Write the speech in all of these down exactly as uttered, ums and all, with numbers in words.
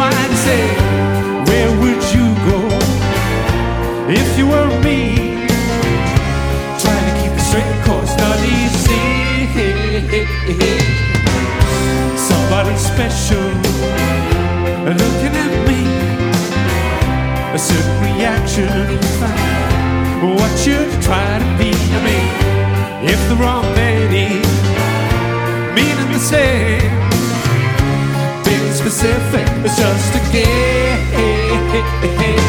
mind and say, where would you go if you were me? Trying to keep a straight course, not easy. Somebody special looking at me, a certain reaction you find what you try to be to me. If the wrong man is meaning the same, being specific is just a game.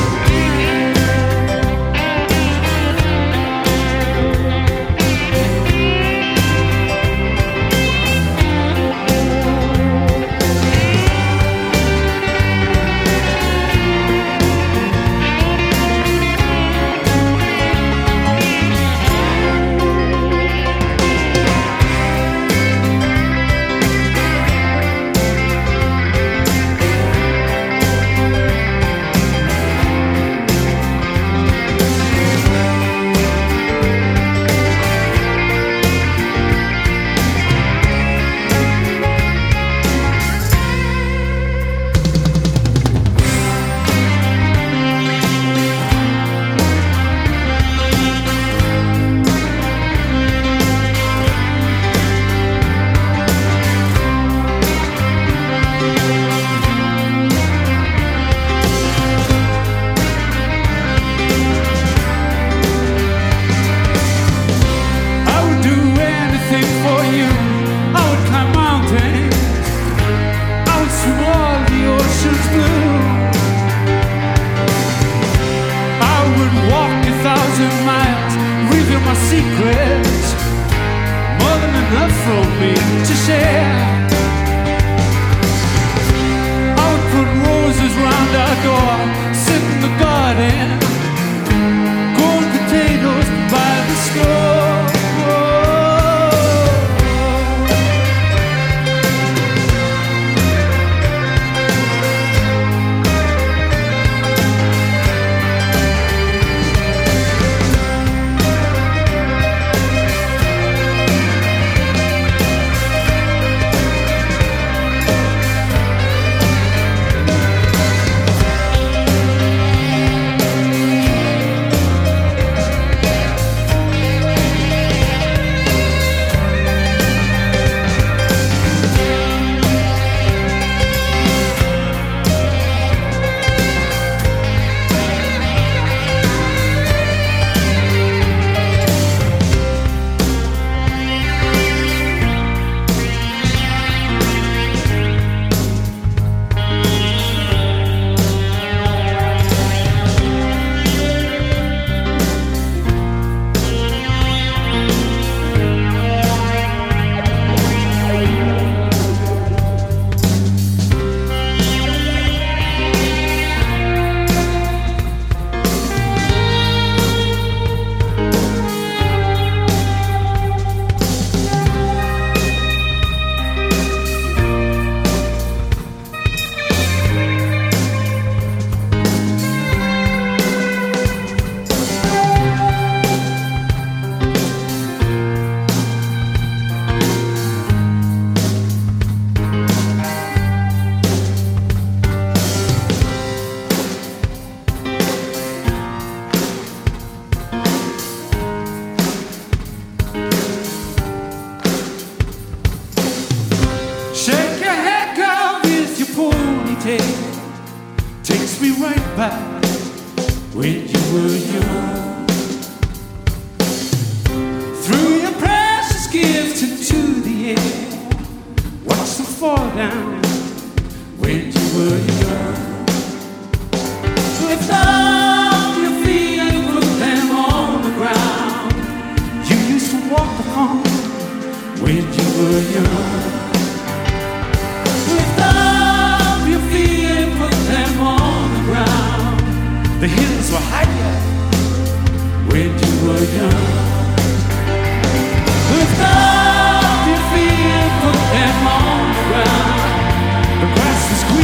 Secrets, more than enough for me to share. I would put roses round our door, sit in the garden, cold potatoes by the store. Takes me right back when you were young. Threw your precious gifts into the air, watched them fall down when you were young. Lift up your feet and put them on the ground you used to walk upon when you were young. The hills were higher when you were young. Lift up your feet and put them on the ground. The grass was green.